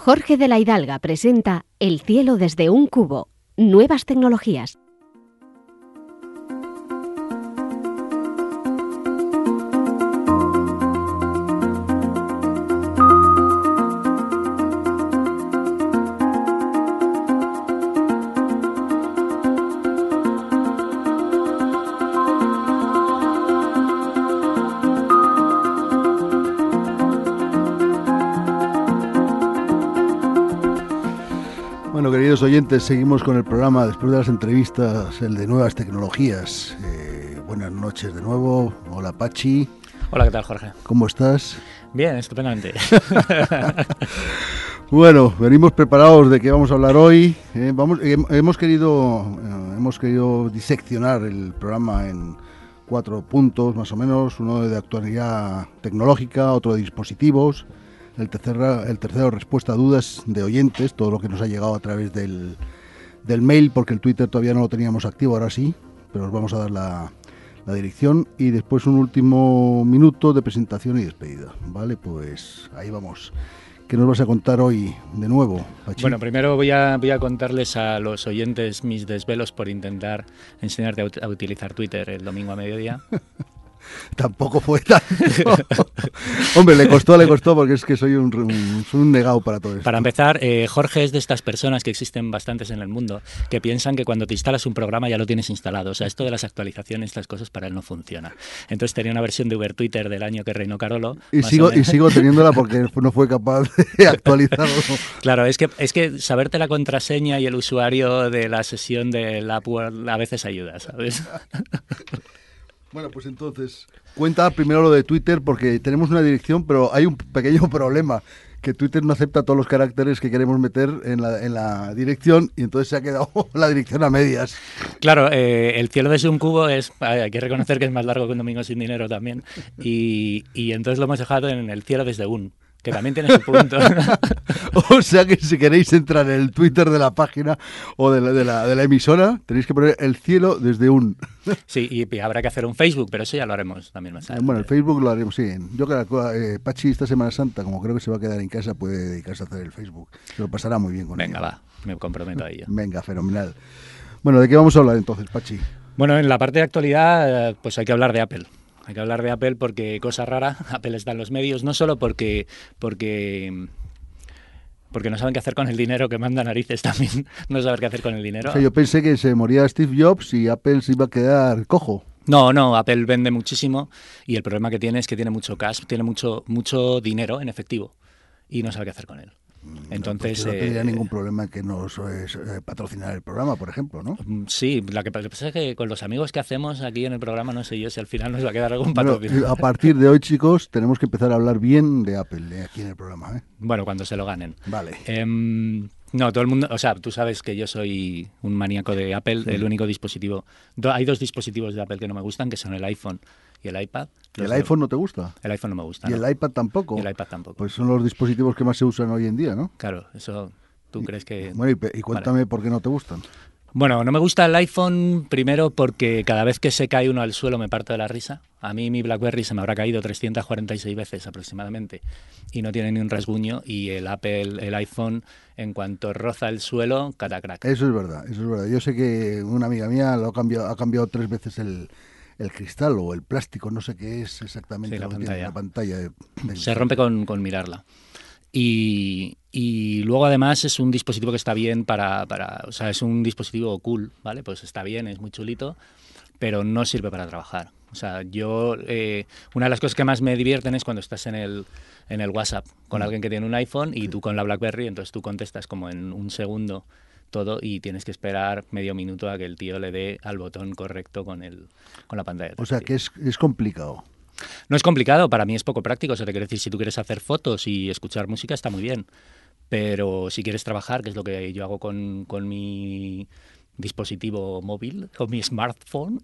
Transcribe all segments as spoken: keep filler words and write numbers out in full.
Jorge de la Hidalga presenta El cielo desde un cubo. Nuevas tecnologías. Bueno, queridos oyentes, seguimos con el programa después de las entrevistas, el de nuevas tecnologías. Eh, buenas noches de nuevo. Hola, Pachi. Hola, ¿qué tal, Jorge? ¿Cómo estás? Bien, estupendamente. Bueno, venimos preparados de qué vamos a hablar hoy. Eh, vamos, eh, hemos querido, eh, hemos querido diseccionar el programa en cuatro puntos, más o menos. Uno de actualidad tecnológica, otro de dispositivos. El tercero, el tercero, respuesta a dudas de oyentes, todo lo que nos ha llegado a través del, del mail, porque el Twitter todavía no lo teníamos activo, ahora sí, pero os vamos a dar la, la dirección. Y después un último minuto de presentación y despedida. Vale, pues ahí vamos. ¿Qué nos vas a contar hoy de nuevo, Pachi? Bueno, primero voy a, voy a contarles a los oyentes mis desvelos por intentar enseñarte a, ut- a utilizar Twitter el domingo a mediodía. Tampoco fue tanto. Hombre, le costó, le costó, porque es que soy un, un, soy un negado para todo esto. Para empezar, eh, Jorge es de estas personas que existen bastantes en el mundo, que piensan que cuando te instalas un programa ya lo tienes instalado. O sea, esto de las actualizaciones, estas cosas para él no funciona. Entonces tenía una versión de Uber Twitter del año que reinó Carolo. Y sigo, y sigo teniéndola porque no fue capaz de actualizarlo. Claro, es que, es que saberte la contraseña y el usuario de la sesión del AppWorld a veces ayuda, ¿sabes? Bueno, pues entonces, cuenta primero lo de Twitter, porque tenemos una dirección, pero hay un pequeño problema, que Twitter no acepta todos los caracteres que queremos meter en la, en la dirección, y entonces se ha quedado la dirección a medias. Claro, eh, el cielo desde un cubo es, hay que reconocer que es más largo que un domingo sin dinero también, y, y entonces lo hemos dejado en el cielo desde un, que también tiene su punto. O sea que si queréis entrar en el Twitter de la página o de la, de la, de la emisora, tenéis que poner el cielo desde un. Sí, y, y habrá que hacer un Facebook, pero eso ya lo haremos también más tarde. Bueno, el Facebook lo haremos, sí. Yo creo que eh, Pachi esta Semana Santa, como creo que se va a quedar en casa, puede dedicarse a hacer el Facebook. Se lo pasará muy bien con Venga, ello. va, me comprometo a ello. Venga, fenomenal. Bueno, ¿de qué vamos a hablar entonces, Pachi? Bueno, en la parte de actualidad, eh, pues hay que hablar de Apple. Hay que hablar de Apple porque, cosa rara, Apple está en los medios, no solo porque... porque porque no saben qué hacer con el dinero, que manda narices también, no saber qué hacer con el dinero. O sea, yo pensé que se moría Steve Jobs y Apple se iba a quedar cojo. No, no, Apple vende muchísimo y el problema que tiene es que tiene mucho cash, tiene mucho, mucho dinero en efectivo y no sabe qué hacer con él. Entonces, no, pues no tendría eh, ningún problema que nos eh, patrocinar el programa, por ejemplo, ¿no? Sí, lo que pasa es que con los amigos que hacemos aquí en el programa, no sé yo si al final nos va a quedar algún Bueno, patrocinio. a partir de hoy, chicos, tenemos que empezar a hablar bien de Apple eh, aquí en el programa, ¿eh? Bueno, cuando se lo ganen. Vale. Eh, no, todo el mundo, o sea, tú sabes que yo soy un maníaco de Apple, sí. El único dispositivo, do, hay dos dispositivos de Apple que no me gustan, que son el iPhone y el iPad. ¿Y el iPhone no te gusta? El iPhone no me gusta. ¿Y no. el iPad tampoco? Y el iPad tampoco. Pues son los dispositivos que más se usan hoy en día, ¿no? Claro, eso tú y, crees que... Bueno, y, y cuéntame vale. por qué no te gustan. Bueno, no me gusta el iPhone primero porque cada vez que se cae uno al suelo me parto de la risa. A mí mi BlackBerry se me habrá caído trescientas cuarenta y seis veces aproximadamente y no tiene ni un rasguño, y el Apple, el iPhone, en cuanto roza el suelo, catacrack. Eso es verdad, eso es verdad. Yo sé que una amiga mía lo ha cambiado, ha cambiado tres veces el, el cristal o el plástico, no sé qué es exactamente. Sí, la lo pantalla. Tiene, la pantalla de, de se rompe con, con mirarla. Y, y luego además es un dispositivo que está bien para, para, o sea, es un dispositivo cool, ¿vale? Pues está bien, es muy chulito, pero no sirve para trabajar. O sea, yo, eh, una de las cosas que más me divierten es cuando estás en el, en el WhatsApp con alguien que tiene un iPhone y tú con la BlackBerry, entonces tú contestas como en un segundo todo y tienes que esperar medio minuto a que el tío le dé al botón correcto con, el, con la pantalla. O sea, que es, es complicado. No es complicado, para mí es poco práctico. O sea, te quiero decir, si tú quieres hacer fotos y escuchar música está muy bien, pero si quieres trabajar, que es lo que yo hago con, con mi dispositivo móvil, con mi smartphone,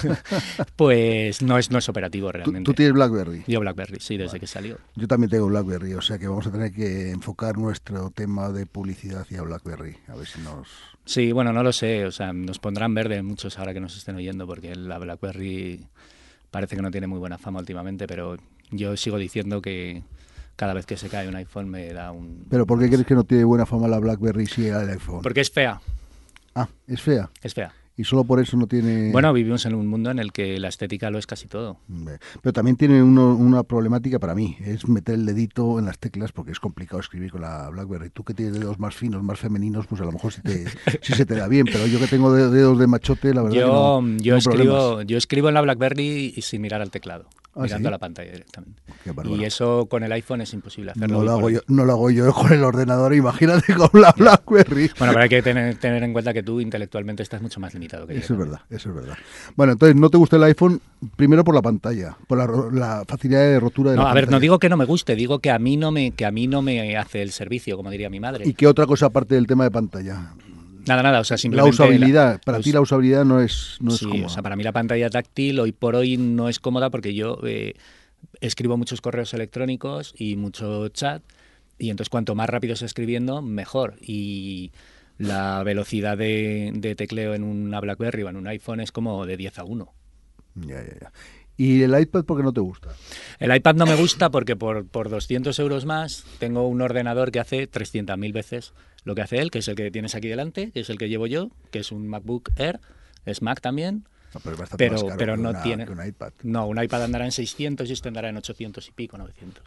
pues no es, no es operativo realmente. ¿Tú, tú tienes BlackBerry? Yo BlackBerry, sí, desde vale. que salió. Yo también tengo BlackBerry, o sea que vamos a tener que enfocar nuestro tema de publicidad hacia BlackBerry, a ver si nos... Sí, bueno, no lo sé, o sea, nos pondrán verde muchos ahora que nos estén oyendo, porque la BlackBerry parece que no tiene muy buena fama últimamente, pero yo sigo diciendo que cada vez que se cae un iPhone me da un... ¿Pero por qué crees que no tiene buena fama la BlackBerry si el iPhone? Porque es fea. Ah, es fea. Es fea. Y solo por eso no tiene... Bueno, vivimos en un mundo en el que la estética lo es casi todo. Pero también tiene uno, una problemática para mí, es meter el dedito en las teclas porque es complicado escribir con la BlackBerry. Tú que tienes dedos más finos, más femeninos, pues a lo mejor sí, te, sí se te da bien, pero yo que tengo dedos de machote, la verdad yo, que no, yo, no escribo, yo escribo en la BlackBerry y sin mirar al teclado. ¿Ah, mirando sí? a la pantalla directamente. Qué Y eso con el iPhone es imposible hacerlo. No lo, hago yo, no lo hago yo con el ordenador, imagínate con la BlackBerry. Bueno, pero hay que tener, tener en cuenta que tú intelectualmente estás mucho más limitado que yo. Eso es verdad, eso es verdad. Bueno, entonces, ¿no te gusta el iPhone? Primero por la pantalla, por la, la facilidad de rotura de no, la a pantalla. ver, no digo que no me guste, digo que a mí no me, que a mí no me hace el servicio, como diría mi madre. ¿Y qué otra cosa aparte del tema de pantalla? Nada, nada, o sea, simplemente... La usabilidad, la, para us, ti la usabilidad no es, no sí, es cómoda. O sea, para mí la pantalla táctil hoy por hoy no es cómoda porque yo... Eh, escribo muchos correos electrónicos y mucho chat y entonces cuanto más rápido esté escribiendo, mejor. Y la velocidad de, de tecleo en una BlackBerry o en un iPhone es como de diez a uno. Ya, ya, ya. ¿Y el iPad por qué no te gusta? El iPad no me gusta porque por, por doscientos euros más tengo un ordenador que hace trescientas mil veces lo que hace él, que es el que tienes aquí delante, que es el que llevo yo, que es un MacBook Air, es Mac también. No, pero es pero, más caro pero que no una, tiene que un iPad. No, un iPad andará en seiscientos y este andará en ochocientos y pico, novecientos.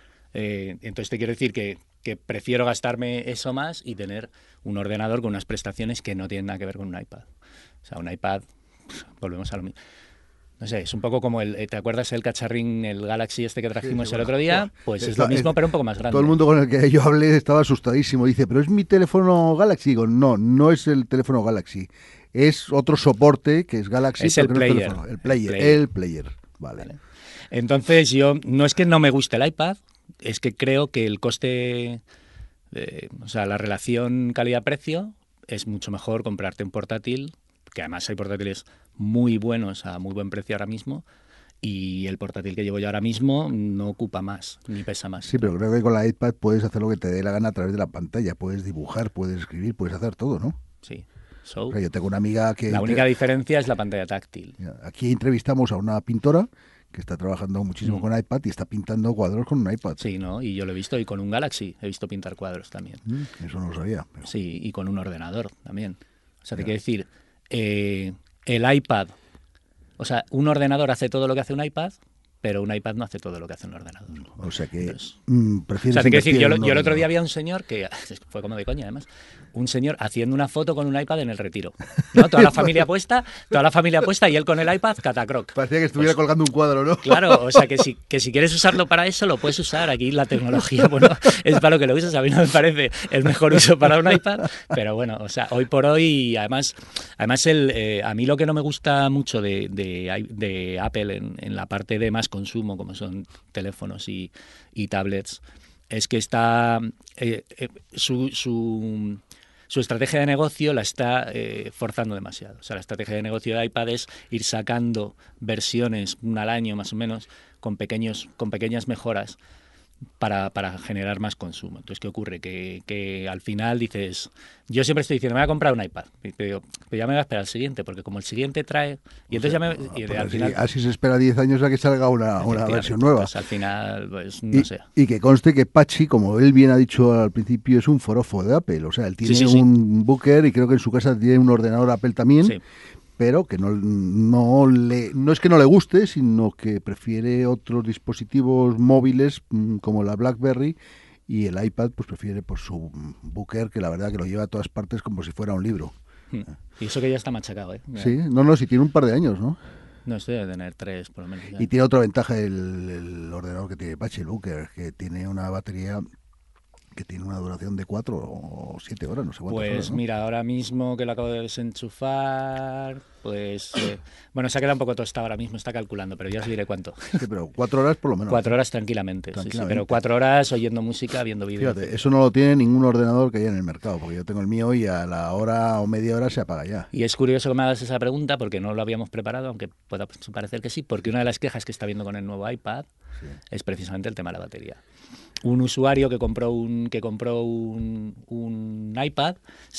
Eh, entonces te quiero decir que, que prefiero gastarme eso más y tener un ordenador con unas prestaciones que no tienen nada que ver con un iPad. O sea, un iPad, volvemos a lo mismo. No sé, es un poco como el, ¿te acuerdas el cacharrín, el Galaxy este que trajimos sí, sí, el otro día? Pues es, es lo mismo, es, pero un poco más grande. Todo el mundo con el que yo hablé estaba asustadísimo. Dice, ¿pero es mi teléfono Galaxy? Digo, no, no es el teléfono Galaxy. Es otro soporte que es Galaxy. Es el player. No es el, player. el player. El player. Vale. vale. Entonces yo, no es que no me guste el iPad, es que creo que el coste, de, o sea, la relación calidad-precio es mucho mejor comprarte un portátil, que además hay portátiles muy buenos a muy buen precio ahora mismo, y el portátil que llevo yo ahora mismo no ocupa más, ni pesa más. Sí, pero creo que con la iPad puedes hacer lo que te dé la gana a través de la pantalla, puedes dibujar, puedes escribir, puedes hacer todo, ¿no? Sí. So, o sea, yo tengo una amiga que... La única te... diferencia es la pantalla táctil. Aquí entrevistamos a una pintora que está trabajando muchísimo mm. con iPad y está pintando cuadros con un iPad. Sí, ¿no? Y yo lo he visto, y con un Galaxy he visto pintar cuadros también. Mm, eso no lo sabía. Pero... Sí, y con un ordenador también. O sea, te quiero decir, eh, el iPad, o sea, un ordenador hace todo lo que hace un iPad, pero un iPad no hace todo lo que hace un ordenador. O sea que Entonces, mm, prefieres... O sea, te quiero decir, yo, yo el otro día había un señor que, fue como de coña además, un señor haciendo una foto con un iPad en el Retiro, ¿no? Toda la familia puesta, toda la familia puesta y él con el iPad catacroc. Parecía que estuviera pues, colgando un cuadro, ¿no? Claro, o sea, que si, que si quieres usarlo para eso, lo puedes usar. Aquí la tecnología, bueno, es para lo que lo usas. A mí no me parece el mejor uso para un iPad, pero bueno, o sea, hoy por hoy, además, además el, eh, a mí lo que no me gusta mucho de, de, de Apple en, en la parte de más consumo, como son teléfonos y, y tablets, es que está eh, eh, su, su, su estrategia de negocio la está eh, forzando demasiado. O sea, la estrategia de negocio de iPad es ir sacando versiones, una al año más o menos, con pequeños, con pequeñas mejoras para, para generar más consumo. Entonces, ¿qué ocurre? Que, que al final dices, yo siempre estoy diciendo, me voy a comprar un iPad. Y te digo, pero ya me voy a esperar al siguiente, porque como el siguiente trae... Y entonces o sea, ya me... Y pues al así, final, así se espera diez años a que salga una, una versión nueva. Pues al final, pues no y, sé. Y que conste que Patxi, como él bien ha dicho al principio, es un forofo de Apple. O sea, él tiene sí, sí, sí. un Booker y creo que en su casa tiene un ordenador Apple también. Sí. Pero que no, no, le, no es que no le guste, sino que prefiere otros dispositivos móviles como la BlackBerry, y el iPad pues prefiere por su Booker, que la verdad que lo lleva a todas partes como si fuera un libro. Y eso que ya está machacado, ¿eh? Sí, no, no, si tiene un par de años, ¿no? No, estoy de tener tres por lo menos. Ya. Y tiene otra ventaja el, el ordenador que tiene Patxi, el Booker, que tiene una batería... que tiene una duración de cuatro o siete horas, no sé cuántas Pues horas, ¿no? Mira, ahora mismo que lo acabo de desenchufar, pues... Eh, bueno, se ha quedado un poco tostado ahora mismo, está calculando, pero ya os diré cuánto. Sí, pero cuatro horas por lo menos. Cuatro horas tranquilamente, tranquilamente. Sí, sí, pero cuatro horas oyendo música, viendo vídeos. Fíjate, eso no lo tiene ningún ordenador que haya en el mercado, porque yo tengo el mío y a la hora o media hora se apaga ya. Y es curioso que me hagas esa pregunta, porque no lo habíamos preparado, aunque pueda parecer que sí, porque una de las quejas que está viendo con el nuevo iPad sí. es precisamente el tema de la batería. Un usuario que compró un que compró un, un iPad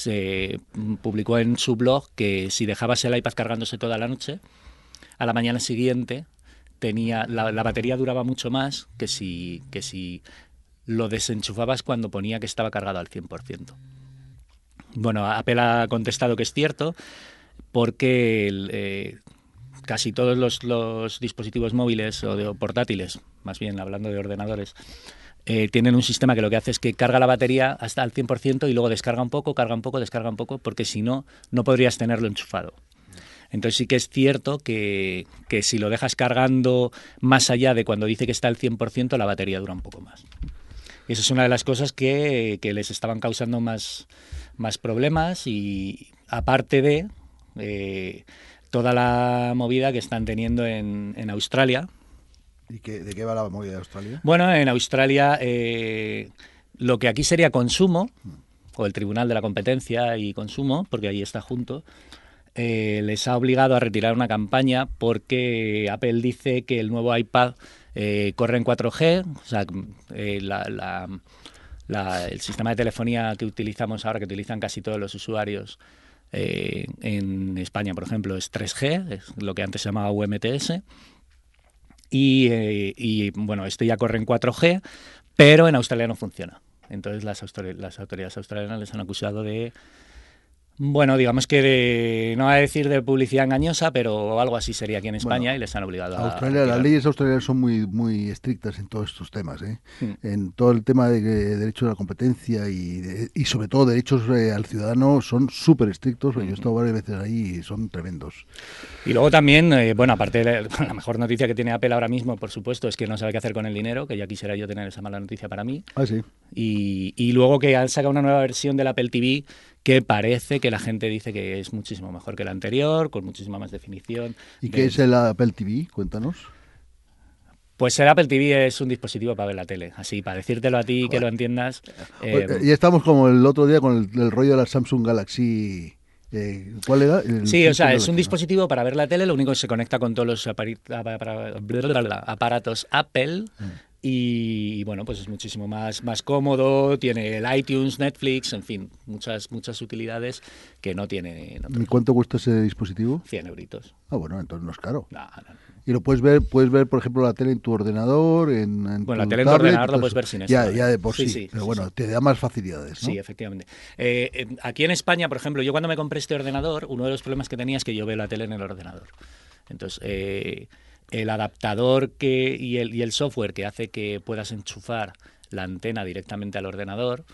se publicó en su blog que si dejabas el iPad cargándose toda la noche, a la mañana siguiente tenía la, la batería duraba mucho más que si que si lo desenchufabas cuando ponía que estaba cargado al cien por ciento. Bueno, Apple ha contestado que es cierto porque el, eh, casi todos los, los dispositivos móviles o, de, o portátiles, más bien hablando de ordenadores, eh, tienen un sistema que lo que hace es que carga la batería hasta al cien por ciento y luego descarga un poco, carga un poco, descarga un poco, porque si no, no podrías tenerlo enchufado. Entonces sí que es cierto que, que si lo dejas cargando más allá de cuando dice que está al cien por ciento, la batería dura un poco más. Y eso es una de las cosas que, que les estaban causando más, más problemas y aparte de eh, toda la movida que están teniendo en, en Australia. ¿Y qué, de qué va la movida de Australia? Bueno, en Australia eh, lo que aquí sería consumo, o el Tribunal de la Competencia y Consumo, porque ahí está junto, eh, les ha obligado a retirar una campaña porque Apple dice que el nuevo iPad eh, corre en cuatro G, o sea, eh, la, la, la, el sistema de telefonía que utilizamos ahora, que utilizan casi todos los usuarios eh, en España, por ejemplo, es tres G, es lo que antes se llamaba U M T S. Y, eh, y bueno, esto ya corre en cuatro G, pero en Australia no funciona. Entonces las, las autoridades australianas les han acusado de, bueno, digamos que de, no voy a decir de publicidad engañosa, pero algo así sería aquí en España, bueno, y les han obligado a... Australia, las leyes australianas son muy muy estrictas en todos estos temas, ¿eh? Mm. En todo el tema de, de derechos a la competencia y, de, y sobre todo derechos eh, al ciudadano son súper estrictos. Mm. Yo he estado varias veces ahí y son tremendos. Y luego también, eh, bueno, aparte de la, la mejor noticia que tiene Apple ahora mismo, por supuesto, es que no sabe qué hacer con el dinero, que ya quisiera yo tener esa mala noticia para mí. Ah, sí. Y, y luego que han sacado una nueva versión del Apple T V que parece que la gente dice que es muchísimo mejor que la anterior, con muchísima más definición. ¿Y qué de... es el Apple T V? Cuéntanos. Pues el Apple T V es un dispositivo para ver la tele, así, para decírtelo a ti, bueno, que lo entiendas. Eh... Y estamos como el otro día con el, el rollo de la Samsung Galaxy. Eh, ¿Cuál era? El sí, o sea, es un dispositivo para ver la tele, lo único que se conecta con todos los aparatos Apple. Mm. Y bueno, pues es muchísimo más, más cómodo, tiene el iTunes, Netflix, en fin, muchas muchas utilidades que no tiene. ¿Y cuánto cuesta ese dispositivo? cien euritos. Ah, bueno, entonces no es caro. No, no. Y lo puedes ver, puedes ver, por ejemplo, la tele en tu ordenador, en, en bueno, tu la tele en tu ordenador lo puedes ver sin eso. Ya, ya de por sí, sí, sí pero sí, bueno, sí. te da más facilidades, ¿no? Sí, efectivamente. Eh, aquí en España, por ejemplo, yo cuando me compré este ordenador, uno de los problemas que tenía es que yo veo la tele en el ordenador. Entonces, eh, el adaptador que y el, y el software que hace que puedas enchufar la antena directamente al ordenador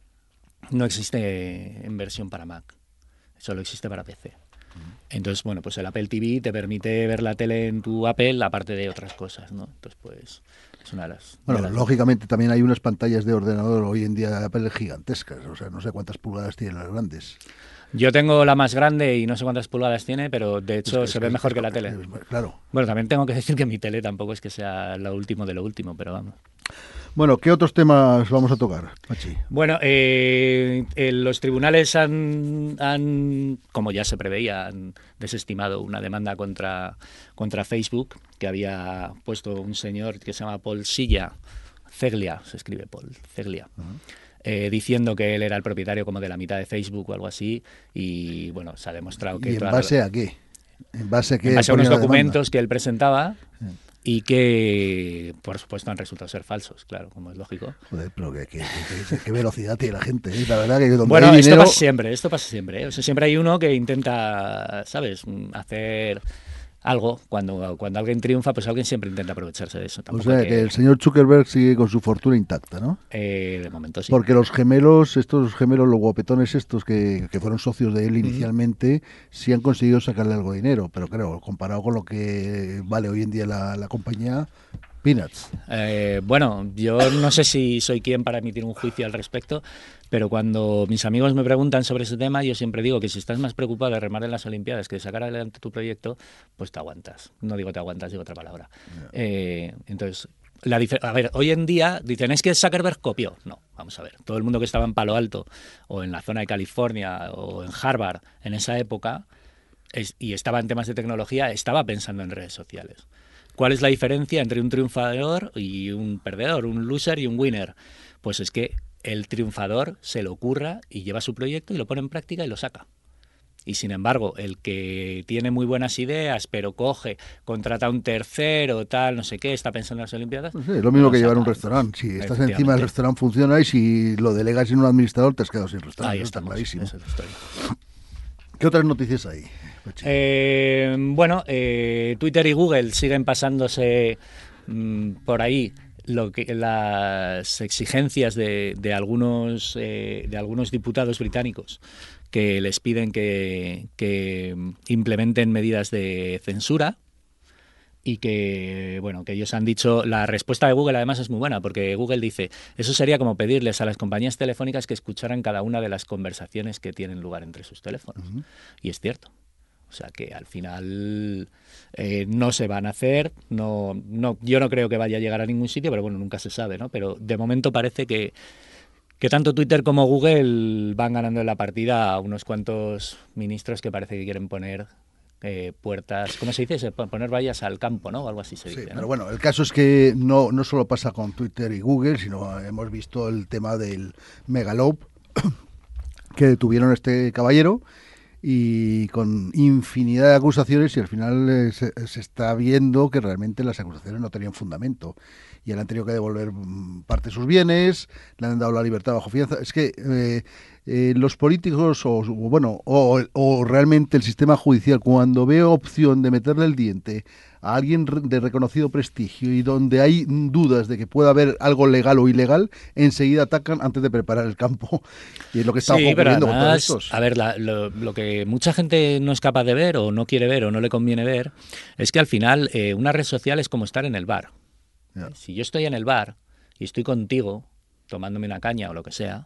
no existe en versión para Mac, solo existe para P C. Entonces, bueno, pues el Apple T V te permite ver la tele en tu Apple, aparte de otras cosas, ¿no? Entonces, pues, es una de las... Bueno, de las lógicamente también hay unas pantallas de ordenador hoy en día de Apple gigantescas, o sea, no sé cuántas pulgadas tienen las grandes. Yo tengo la más grande y no sé cuántas pulgadas tiene, pero de hecho es que, se es ve que, mejor es que, que la tele. Es, claro. Bueno, también tengo que decir que mi tele tampoco es que sea lo último de lo último, pero vamos. Bueno, ¿qué otros temas vamos a tocar, Pachi? Bueno, eh, eh, los tribunales han, han, como ya se preveía, han desestimado una demanda contra, contra Facebook, que había puesto un señor que se llama Paul Silla, Ceglia, se escribe Paul, Ceglia. Uh-huh. Eh, diciendo que él era el propietario como de la mitad de Facebook o algo así, y bueno, se ha demostrado que... ¿Y en base a qué? En base a, qué en base a unos documentos que él presentaba sí. y que, por supuesto, han resultado ser falsos, claro, como es lógico. Joder, pero qué, qué, qué, qué velocidad tiene la gente, ¿eh? La verdad que donde bueno, hay esto dinero... pasa siempre, esto pasa siempre, ¿eh? O sea, siempre hay uno que intenta, ¿sabes?, hacer... algo, cuando, cuando alguien triunfa, pues alguien siempre intenta aprovecharse de eso. Tampoco o sea, que... que el señor Zuckerberg sigue con su fortuna intacta, ¿no? Eh, de momento sí. Porque los gemelos, estos gemelos, los guapetones estos que, que fueron socios de él inicialmente, uh-huh. sí han conseguido sacarle algo de dinero, pero claro, comparado con lo que vale hoy en día la, la compañía... Peanuts. Eh, bueno, yo no sé si soy quien para emitir un juicio al respecto, pero cuando mis amigos me preguntan sobre ese tema, yo siempre digo que si estás más preocupado de remar en las Olimpiadas que de sacar adelante tu proyecto, pues te aguantas. No digo te aguantas, digo otra palabra. Yeah. Eh, entonces, la dif- a ver, hoy en día dicen, ¿es que Zuckerberg copió? No, vamos a ver. Todo el mundo que estaba en Palo Alto o en la zona de California o en Harvard en esa época es, y estaba en temas de tecnología, estaba pensando en redes sociales. ¿Cuál es la diferencia entre un triunfador y un perdedor, un loser y un winner? Pues es que el triunfador se lo ocurra y lleva su proyecto y lo pone en práctica y lo saca. Y sin embargo, el que tiene muy buenas ideas, pero coge, contrata a un tercero, tal, no sé qué, está pensando en las Olimpiadas. Pues sí, es lo mismo que llevar un restaurante. Si estás encima del restaurante funciona, y si lo delegas en un administrador te has quedado sin restaurante. Ahí está estamos, clarísimo. esa es la historia. ¿Qué otras noticias hay? Eh, bueno, eh, Twitter y Google siguen pasándose mmm, por ahí lo que las exigencias de, de algunos eh, de algunos diputados británicos que les piden que, que implementen medidas de censura y que, bueno, que ellos han dicho, la respuesta de Google además es muy buena, porque Google dice, eso sería como pedirles a las compañías telefónicas que escucharan cada una de las conversaciones que tienen lugar entre sus teléfonos. Uh-huh. Y es cierto. O sea que al final eh, no se van a hacer, no, no, yo no creo que vaya a llegar a ningún sitio, pero bueno, nunca se sabe, ¿no? Pero de momento parece que que tanto Twitter como Google van ganando en la partida a unos cuantos ministros que parece que quieren poner eh, puertas, ¿cómo se dice? Poner vallas al campo, ¿no? O algo así se dice, sí, ¿no? Pero bueno, el caso es que no, no solo pasa con Twitter y Google, sino hemos visto el tema del Megaloop que detuvieron a este caballero y con infinidad de acusaciones, y al final eh, se, se está viendo que realmente las acusaciones no tenían fundamento. Y le han tenido que devolver parte de sus bienes, le han dado la libertad bajo fianza. Es que eh, eh, los políticos, o bueno, o, o realmente el sistema judicial, cuando ve opción de meterle el diente a alguien de reconocido prestigio y donde hay dudas de que pueda haber algo legal o ilegal, enseguida atacan antes de preparar el campo. Y es lo que está sí, ocurriendo además, con todos estos. A ver, la, lo, lo que mucha gente no es capaz de ver o no quiere ver o no le conviene ver es que al final eh, una red social es como estar en el bar. Yeah. Si yo estoy en el bar y estoy contigo tomándome una caña o lo que sea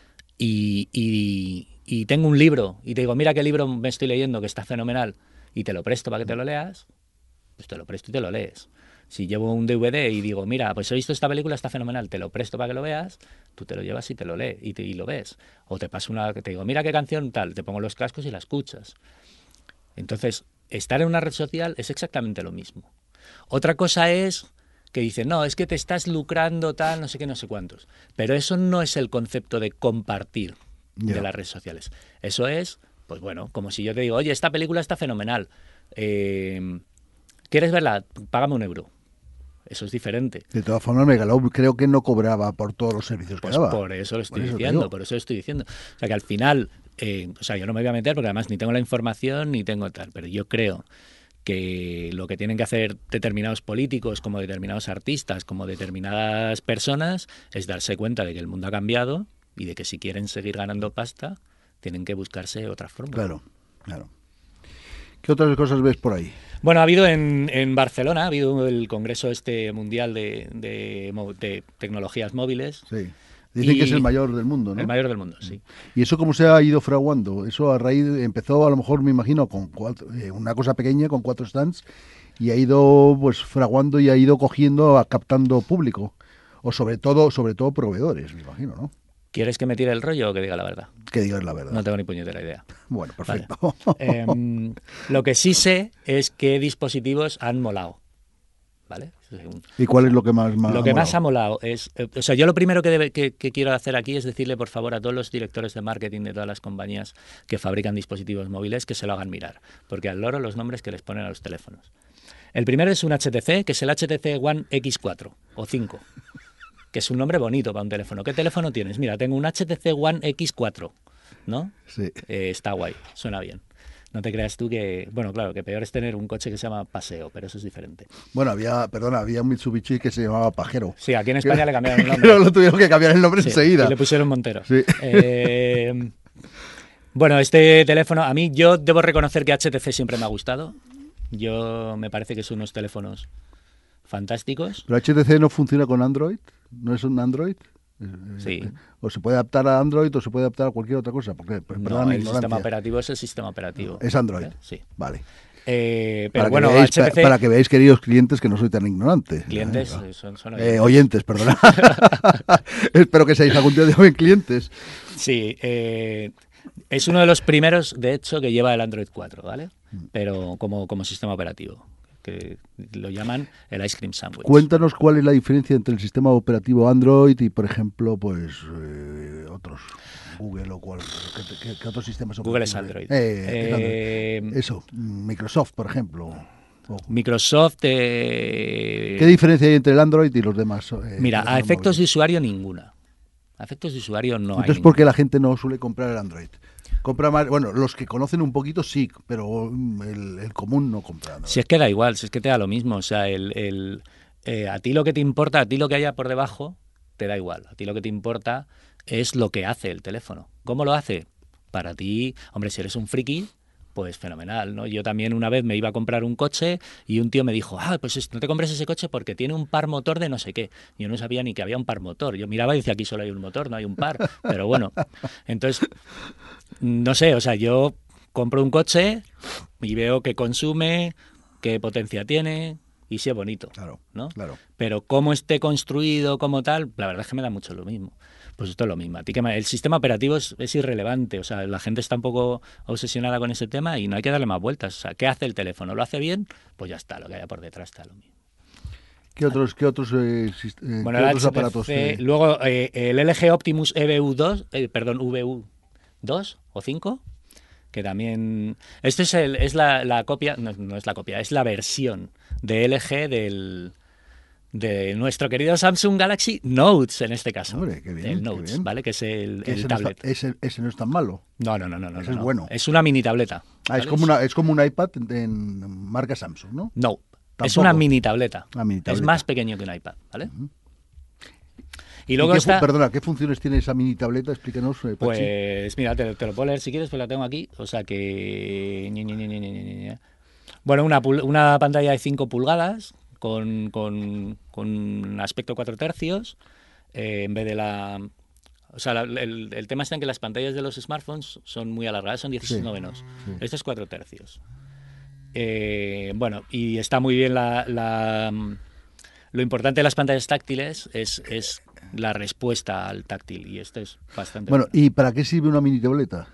y, y, y tengo un libro y te digo, mira qué libro me estoy leyendo que está fenomenal y te lo presto para que te lo leas, pues te lo presto y te lo lees. Si llevo un D V D y digo, mira, pues he visto esta película, está fenomenal, te lo presto para que lo veas, tú te lo llevas y te lo lees y, te, y lo ves. O te paso una, te digo, mira qué canción tal, te pongo los cascos y la escuchas. Entonces, estar en una red social es exactamente lo mismo. Otra cosa es que dicen, no, es que te estás lucrando tal, no sé qué, no sé cuántos. Pero eso no es el concepto de compartir yeah. de las redes sociales. Eso es, pues bueno, como si yo te digo, oye, esta película está fenomenal, eh, ¿quieres verla? Págame un euro. Eso es diferente. De todas formas, Megaloop creo que no cobraba por todos los servicios pues que daba. Por eso lo estoy por diciendo, eso por eso lo estoy diciendo. O sea, que al final, eh, o sea, yo no me voy a meter porque además ni tengo la información ni tengo tal, pero yo creo que lo que tienen que hacer determinados políticos, como determinados artistas, como determinadas personas, es darse cuenta de que el mundo ha cambiado y de que si quieren seguir ganando pasta, tienen que buscarse otra forma. Claro, claro. ¿Qué otras cosas ves por ahí? Bueno, ha habido en, en Barcelona, ha habido el Congreso este mundial de, de, de tecnologías móviles. Sí. Dicen y que es el mayor del mundo, ¿no? El mayor del mundo, sí. ¿Y eso cómo se ha ido fraguando? Eso a raíz, de, empezó a lo mejor, me imagino, con cuatro, eh, una cosa pequeña, con cuatro stands, y ha ido pues fraguando y ha ido cogiendo, captando público. O sobre todo, sobre todo proveedores, me imagino, ¿no? ¿Quieres que me tire el rollo o que diga la verdad? Que digas la verdad. No tengo ni puñetera idea. Bueno, perfecto. Vale. Eh, lo que sí sé es qué dispositivos han molado. ¿Vale? ¿Y cuál es lo que más, más Lo que ha más ha molado es... Eh, o sea, yo lo primero que, debe, que, que quiero hacer aquí es decirle, por favor, a todos los directores de marketing de todas las compañías que fabrican dispositivos móviles que se lo hagan mirar. Porque al loro los nombres que les ponen a los teléfonos. El primero es un H T C, que es el H T C One X cuatro o cinco. Que es un nombre bonito para un teléfono. ¿Qué teléfono tienes? Mira, tengo un H T C One X cuatro, ¿no? Sí. Eh, está guay, suena bien. No te creas tú que... Bueno, claro, que peor es tener un coche que se llama Paseo, pero eso es diferente. Bueno, había, perdona, había un Mitsubishi que se llamaba Pajero. Sí, aquí en España le cambiaron el nombre. Pero lo tuvieron que cambiar el nombre sí, enseguida. Y le pusieron Montero. Sí. Eh, bueno, este teléfono, a mí yo debo reconocer que H T C siempre me ha gustado. Yo me parece que son unos teléfonos fantásticos. ¿Pero H T C no funciona con Android? ¿No es un Android? Sí. O se puede adaptar a Android o se puede adaptar a cualquier otra cosa. Porque, no, el ignorancia. Sistema operativo es el sistema operativo. Es Android. ¿Eh? Sí. Vale. Eh, pero para bueno, que veáis, H T C... Para que veáis, queridos clientes, que no soy tan ignorante. Clientes, ¿eh? son, son oyentes. Eh, oyentes, perdona. Espero que seáis algún día de joven clientes. Sí, eh, es uno de los primeros, de hecho, que lleva el Android cuatro, ¿vale? Pero como, como sistema operativo. que lo llaman el ice cream sandwich. Cuéntanos cuál es la diferencia entre el sistema operativo Android y, por ejemplo, pues eh, otros, Google o cuál, ¿qué, qué, qué otros sistemas Google operativos? es Android. Eh, Eh, Eso, Microsoft, por ejemplo. O, Microsoft... Eh, ¿Qué diferencia hay entre el Android y los demás? Eh, mira, a efectos móviles? de usuario ninguna. A efectos de usuario no Entonces, hay ¿por qué ninguna. la gente no suele comprar el Android? Compra más, bueno, los que conocen un poquito sí, pero mm, el, el común no compra Android. Si es que da igual, si es que te da lo mismo. O sea, el, el, eh, a ti lo que te importa, a ti lo que haya por debajo, te da igual. A ti lo que te importa es lo que hace el teléfono. ¿Cómo lo hace? Para ti, hombre, si eres un friki, pues fenomenal, ¿no? Yo también una vez me iba a comprar un coche y un tío me dijo, ah, pues no te compres ese coche porque tiene un par motor de no sé qué. Yo no sabía ni que había un par motor. Yo miraba y decía, aquí solo hay un motor, no hay un par. Pero bueno, entonces, no sé, o sea, yo compro un coche y veo qué consume, qué potencia tiene y si es bonito, Claro, ¿no? claro. Pero cómo esté construido, como tal, la verdad es que me da mucho lo mismo. Pues esto es lo mismo. A ti que me- el sistema operativo es, es irrelevante. O sea, la gente está un poco obsesionada con ese tema y no hay que darle más vueltas. O sea, ¿qué hace el teléfono? ¿Lo hace bien? Pues ya está, lo que haya por detrás está lo mismo. ¿Qué otros, qué otros, eh, sist- eh, Bueno, qué el otros H T C, aparatos? eh? luego eh, el L G Optimus E V U dos, eh, perdón, V U dos o cinco, que también... Esto es, el, es la, la copia, no, no es la copia, es la versión de L G del... de nuestro querido Samsung Galaxy Notes, en este caso. Hombre, qué bien, El qué Notes, bien. ¿vale? Que es el, Que el ese, no está, tablet. ese, ese no es tan malo. No, no, no, no. no, Ese es no. bueno. Es una mini tableta. Ah, ¿vale? es como una, es como un iPad en, en marca Samsung, ¿no? No, Tampoco. es una mini tableta. Una mini Es tableta. más pequeño que un iPad, ¿vale? Uh-huh. Y luego ¿Y qué, está... Perdona, ¿qué funciones tiene esa mini tableta? Explícanos, eh, Pachi. Pues mira, te, te lo puedo leer si quieres, pues la tengo aquí. O sea que... ñe, ñe, ñe, ñe, ñe, ñe. Bueno, una, pul- una pantalla de cinco pulgadas con, con, con un aspecto cuatro tercios eh, en vez de la... O sea, la- el, el tema está en que las pantallas de los smartphones son muy alargadas, son dieciséis Sí, novenos. sí. Este es cuatro tercios. Eh, bueno, y está muy bien la, la... Lo importante de las pantallas táctiles es, es la respuesta al táctil, y esto es bastante Bueno, bueno. ¿y para qué sirve una mini tableta?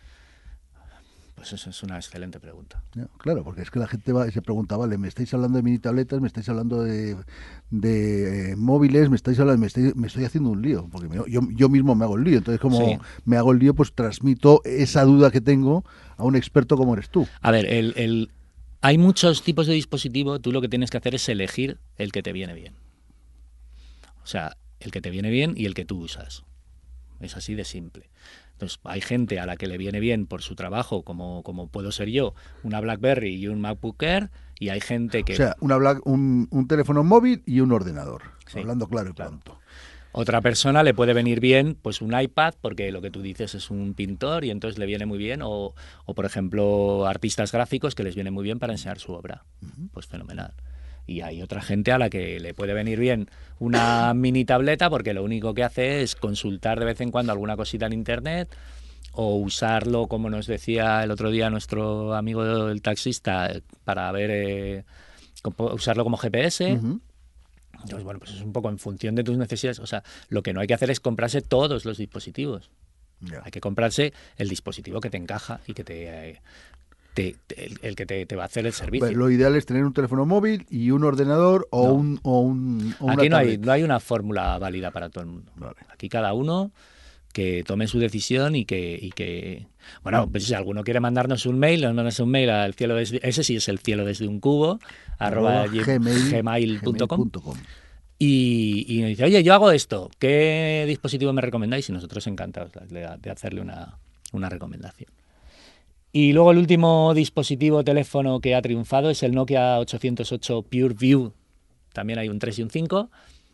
Pues eso es una excelente pregunta. Ya, claro, porque es que la gente va y se pregunta, vale, me estáis hablando de mini tabletas, me estáis hablando de, de eh, móviles, me estáis hablando, me estoy, me estoy haciendo un lío, porque me- yo, yo mismo me hago el lío. Entonces, como Sí. me hago el lío, pues transmito esa duda que tengo a un experto como eres tú. A ver, el, el- hay muchos tipos de dispositivo, tú lo que tienes que hacer es elegir el que te viene bien. O sea, el que te viene bien y el que tú usas. Es así de simple. Entonces, hay gente a la que le viene bien por su trabajo, como, como puedo ser yo, una BlackBerry y un MacBook Air, y hay gente que... O sea, una Black- un, un teléfono móvil y un ordenador, Sí, hablando claro y claro. pronto. Otra persona le puede venir bien pues un iPad, porque lo que tú dices es un pintor y entonces le viene muy bien, o, o por ejemplo artistas gráficos que les viene muy bien para enseñar su obra. Pues fenomenal. Y hay otra gente a la que le puede venir bien una mini tableta porque lo único que hace es consultar de vez en cuando alguna cosita en internet o usarlo, como nos decía el otro día nuestro amigo el taxista, para ver, eh, como- usarlo como G P S. Ujú. Entonces, bueno, pues es un poco en función de tus necesidades. O sea, lo que no hay que hacer es comprarse todos los dispositivos. Ya. Hay que comprarse el dispositivo que te encaja y que te, eh, te- te- el, el que te, te va a hacer el servicio. Pues lo ideal es tener un teléfono móvil y un ordenador o No. un o un o una Aquí no hay, tablet. no hay una fórmula válida para todo el mundo. Vale. Aquí cada uno que tome su decisión y que, y que bueno, pues si alguno quiere mandarnos un mail, mandarnos un mail al cielo desde, ese sí es el cielo desde un cubo, arroba Arroba gmail, gmail- punto com. gmail punto com. Y, y nos dice, oye, yo hago esto, ¿qué dispositivo me recomendáis? Y nosotros encantados de, de hacerle una, una recomendación. Y luego el último dispositivo teléfono que ha triunfado es el Nokia ochocientos ocho PureView. También hay un tres y un cinco.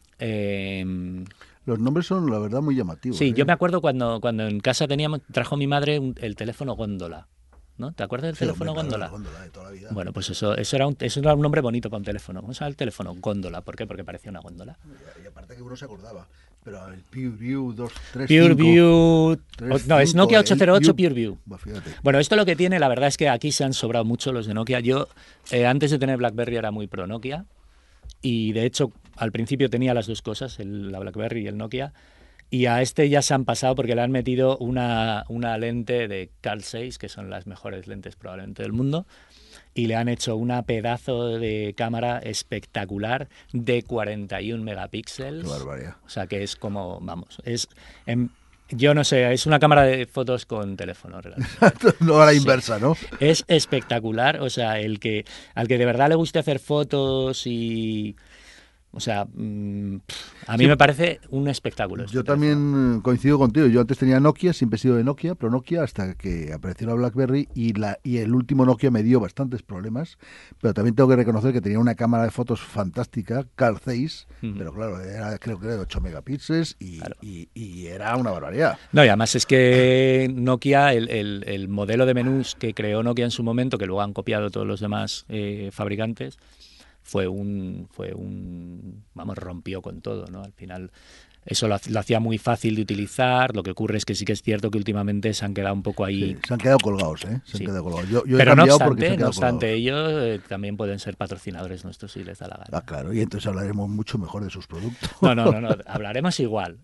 Eh, Los nombres son, la verdad, muy llamativos. sí, ¿eh? yo me acuerdo cuando, cuando en casa teníamos, trajo mi madre un- el teléfono góndola. ¿No? ¿Te acuerdas del Sí, teléfono hombre, claro, góndola? la góndola de toda la vida. Bueno, pues eso, eso, era un, eso era un nombre bonito para un teléfono. ¿Cómo se llama el teléfono? Góndola. ¿Por qué? Porque parecía una góndola. Y, y aparte que uno se acordaba. Pero el PureView dos tres PureView... tres, No, es cinco, Nokia el ochocientos ocho View. PureView. Bah, fíjate. Bueno, esto lo que tiene, la verdad es que aquí se han sobrado mucho los de Nokia. Yo, eh, antes de tener BlackBerry, era muy pro Nokia. Y de hecho, al principio tenía las dos cosas, el, la BlackBerry y el Nokia. Y a este ya se han pasado porque le han metido una, una lente de Carl seis, que son las mejores lentes probablemente del mundo. y le han hecho una pedazo de cámara espectacular de cuarenta y un megapíxeles. Qué barbaridad. O sea, que es como, vamos, es... En, yo no sé, es una cámara de fotos con teléfono. No a la sí. inversa, ¿no? Es espectacular, o sea, el que al que de verdad le guste hacer fotos y... O sea, mmm, a mí sí, me parece un espectáculo. Yo también teléfono. coincido contigo. Yo antes tenía Nokia, siempre he sido de Nokia, pero Nokia hasta que apareció la BlackBerry y, la, y el último Nokia me dio bastantes problemas. Pero también tengo que reconocer que tenía una cámara de fotos fantástica, Carl Zeiss, uh-huh. pero claro, era, creo que era de ocho megapíxeles y, claro. y, y era una barbaridad. No, y además es que Nokia, el, el, el modelo de menús que creó Nokia en su momento, que luego han copiado todos los demás eh, fabricantes, fue un, fue un, vamos, rompió con todo, ¿no? Al final eso lo, lo hacía muy fácil de utilizar. Lo que ocurre es que sí que es cierto que últimamente se han quedado un poco ahí. Sí, se han quedado colgados, ¿eh? Se sí. han quedado colgados. Yo, yo Pero no obstante, no obstante ellos eh, también pueden ser patrocinadores nuestros si les da la gana. Ah, claro, y entonces hablaremos mucho mejor de sus productos. No, no, no, no hablaremos igual.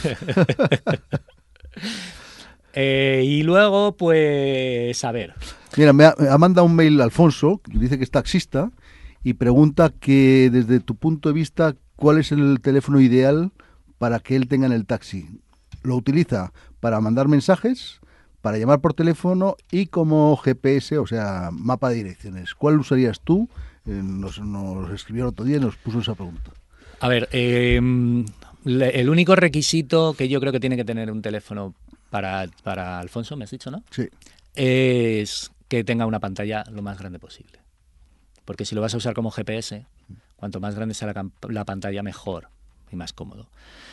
eh, y luego, pues, a ver. Mira, me ha, me ha mandado un mail Alfonso, que dice que es taxista, y pregunta que desde tu punto de vista, ¿cuál es el teléfono ideal para que él tenga en el taxi? ¿Lo utiliza para mandar mensajes, para llamar por teléfono y como G P S, o sea, mapa de direcciones? ¿Cuál usarías tú? Eh, nos, nos escribió el otro día y nos puso esa pregunta. A ver, eh, el único requisito que yo creo que tiene que tener un teléfono para, para Alfonso, me has dicho, ¿no? Sí. Es que tenga una pantalla lo más grande posible. Porque si lo vas a usar como G P S, cuanto más grande sea la, la pantalla, mejor y más cómodo.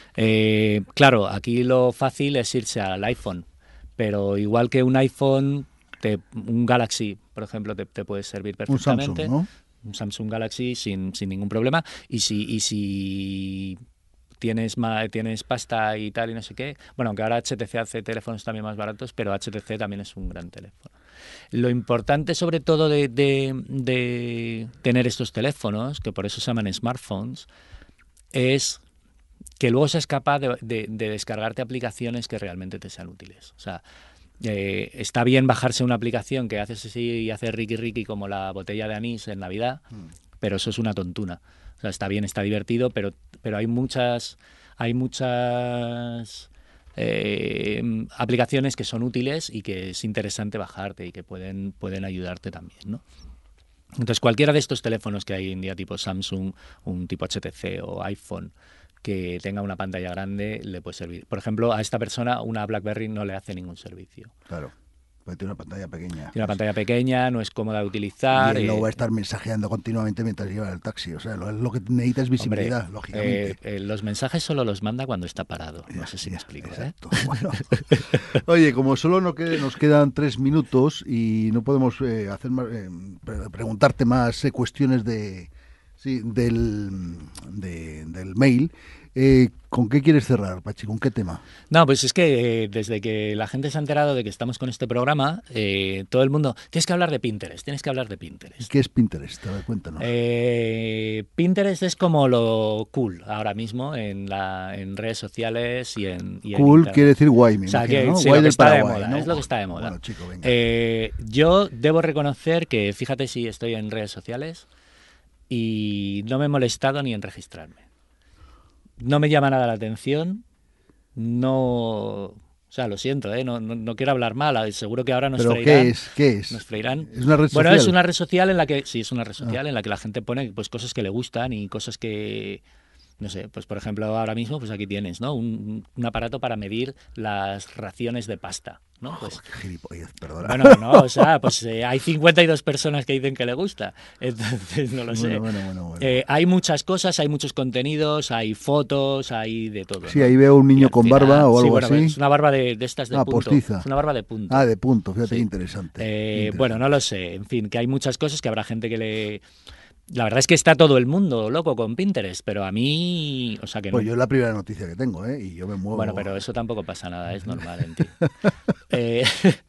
Eh, claro, aquí lo fácil es irse al iPhone, pero igual que un iPhone, te, un Galaxy, por ejemplo, te, te puede servir perfectamente. Un Samsung, ¿no? Un Samsung Galaxy sin, sin ningún problema. Y si, y si tienes, tienes pasta y tal y no sé qué, bueno, aunque ahora H T C hace teléfonos también más baratos, pero H T C también es un gran teléfono. Lo importante sobre todo de, de, de tener estos teléfonos, que por eso se llaman smartphones, es que luego seas capaz de, de, de descargarte aplicaciones que realmente te sean útiles. O sea, eh, está bien bajarse una aplicación que haces así y hace riqui riqui como la botella de anís en Navidad, mm. pero eso es una tontuna. O sea, está bien, está divertido, pero, pero hay muchas... Hay muchas Eh, aplicaciones que son útiles y que es interesante bajarte y que pueden, pueden ayudarte también, ¿no? Entonces, cualquiera de estos teléfonos que hay hoy en día, tipo Samsung, un tipo H T C o iPhone, que tenga una pantalla grande, le puede servir. Por ejemplo, a esta persona una BlackBerry no le hace ningún servicio. Claro. Porque tiene una pantalla pequeña. Tiene una pantalla pequeña, no es cómoda de utilizar. Y él eh, no va a estar mensajeando continuamente mientras lleva el taxi. O sea, lo, lo que necesita es visibilidad, hombre, lógicamente. Eh, eh, los mensajes solo los manda cuando está parado. No ya, sé si ya, me explico. Exacto. ¿eh? Bueno. Oye, como solo no que, nos quedan tres minutos y no podemos eh, hacer más, eh, preguntarte más eh, cuestiones de, sí, del, de, del mail, eh, ¿con qué quieres cerrar, Pachi? ¿Con qué tema? No, pues es que eh, desde que la gente se ha enterado de que estamos con este programa, eh, todo el mundo, tienes que hablar de Pinterest, tienes que hablar de Pinterest. ¿Qué es Pinterest? A ver, cuéntanos. Eh, Pinterest es como lo cool ahora mismo en, la, en redes sociales y en, y en cool Internet. Quiere decir guay, me o sea, imagino, que, ¿no? Sí, guay lo que del está Paraguay, de moda, ¿no? es lo que está de moda. Bueno, chico, venga. Eh, yo debo reconocer que, fíjate si estoy en redes sociales y no me he molestado ni en registrarme. No me llama nada la atención, no... O sea, lo siento, ¿eh? no, no, no quiero hablar mal, seguro que ahora nos ¿Pero freirán. qué es? ¿Qué es? Nos freirán. ¿Es una red social? Bueno, es una red social en la que... Sí, es una red social ah. en la que la gente pone pues cosas que le gustan y cosas que... No sé, pues por ejemplo ahora mismo pues aquí tienes, ¿no? Un, un aparato para medir las raciones de pasta, ¿no? Pues, oh, qué gilipollez, perdona. Bueno, no, o sea, pues eh, hay cincuenta y dos personas que dicen que le gusta, entonces no lo sé. Bueno, bueno, bueno, bueno. Eh, hay muchas cosas, hay muchos contenidos, hay fotos, hay de todo. Sí, ¿no? ahí veo un niño con final, barba o algo sí, bueno, así. Es una barba de, de estas de ah, punto. Postiza. Es una barba de punto. Ah, de punto, fíjate, sí. qué interesante. Eh, interesante. Bueno, no lo sé, en fin, que hay muchas cosas que habrá gente que le... La verdad es que está todo el mundo loco con Pinterest, pero a mí, o sea que no. Pues yo es la primera noticia que tengo, ¿eh? Y yo me muevo. Bueno, pero eso tampoco pasa nada, es normal en ti. eh,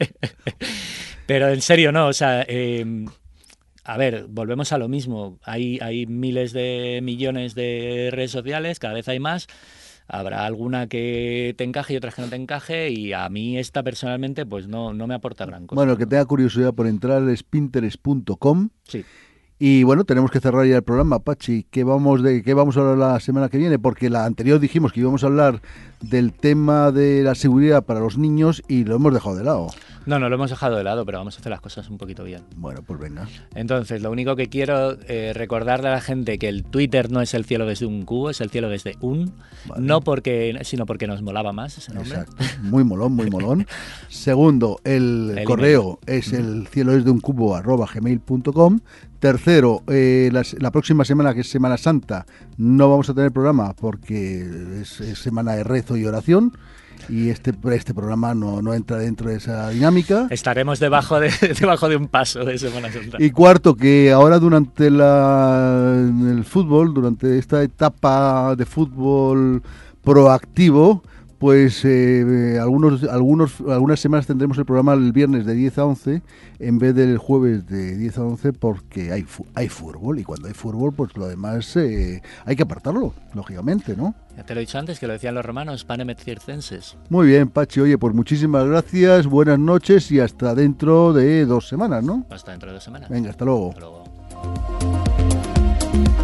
pero en serio, no, o sea, eh, a ver, volvemos a lo mismo. Hay, hay miles de millones de redes sociales, cada vez hay más. Habrá alguna que te encaje y otras que no te encaje, y a mí esta personalmente pues no, no me aporta gran cosa. Bueno, el que tenga curiosidad por entrar es pinterest punto com. Sí. Y bueno, tenemos que cerrar ya el programa, Pachi. ¿Qué vamos, de, ¿Qué vamos a hablar la semana que viene? Porque la anterior dijimos que íbamos a hablar del tema de la seguridad para los niños y lo hemos dejado de lado. No, no lo hemos dejado de lado, pero vamos a hacer las cosas un poquito bien. Bueno, pues venga. Entonces, lo único que quiero eh, recordarle a la gente que el Twitter no es el cielo desde un cubo, es el cielo desde un, vale. no porque, sino porque nos molaba más ese nombre. Exacto, muy molón, muy molón. Segundo, el, el correo email. es el cielo desde un cubo arroba gmail punto com. Tercero, eh, la, la próxima semana, que es Semana Santa, no vamos a tener programa porque es, es semana de rezo y oración. Y este este programa no, no entra dentro de esa dinámica. Estaremos debajo de debajo de un paso de Semana Santa. Y cuarto, que ahora durante la, el fútbol, durante esta etapa de fútbol proactivo, pues eh, algunos algunos algunas semanas tendremos el programa el viernes de diez a once en vez del jueves de diez a once, porque hay hay fútbol, y cuando hay fútbol pues lo demás eh, hay que apartarlo, lógicamente, ¿no? Ya te lo he dicho antes, que lo decían los romanos, panem et circenses. Muy bien, Pachi, oye, pues muchísimas gracias, buenas noches y hasta dentro de dos semanas, ¿no? Hasta dentro de dos semanas. Venga, hasta luego. Hasta luego.